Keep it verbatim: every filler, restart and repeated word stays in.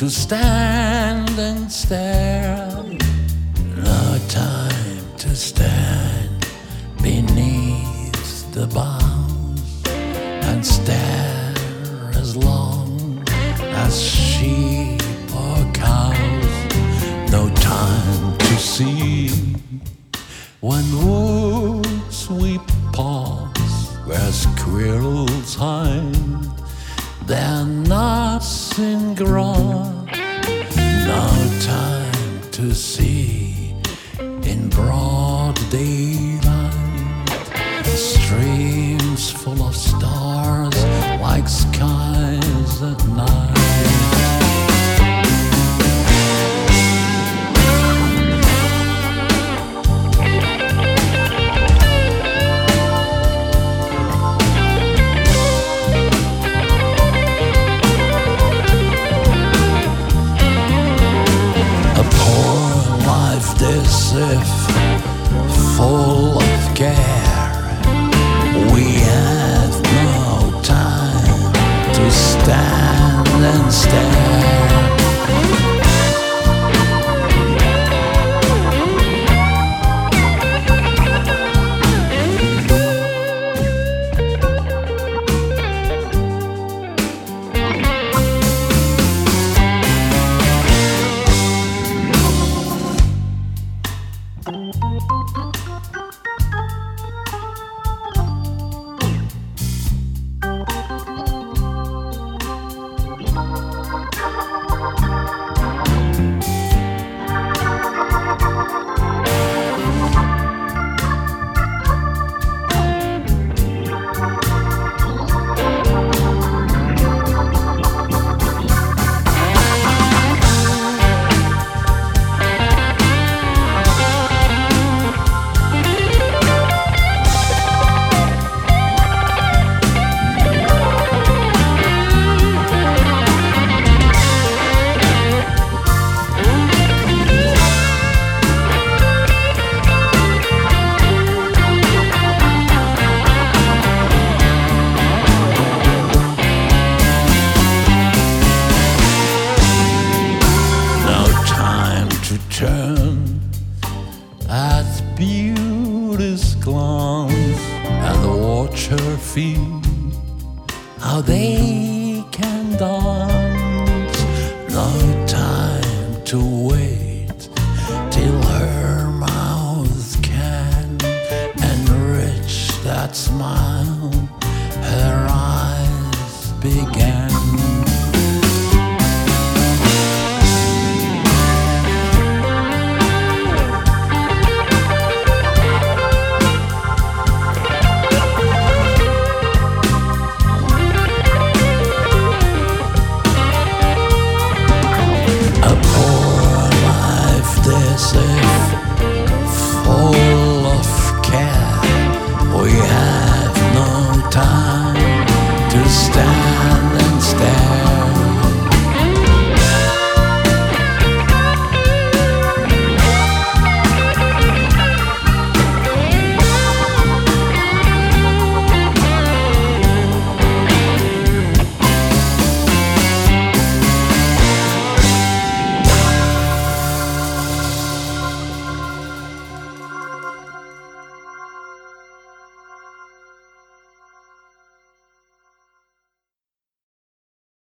to stand and stare. No time to stand beneath the boughs and stare as long as sheep or cows. No time to see when woods we pause where squirrels hide their nuts in grass. No time to see in broad daylight streams full of stars like skies at night. As if full of care, we have no time to stand and stare. Turn at beauty's glance and watch her feet, how they can dance. No time to wait till her mouth can enrich that smile her eyes began. Say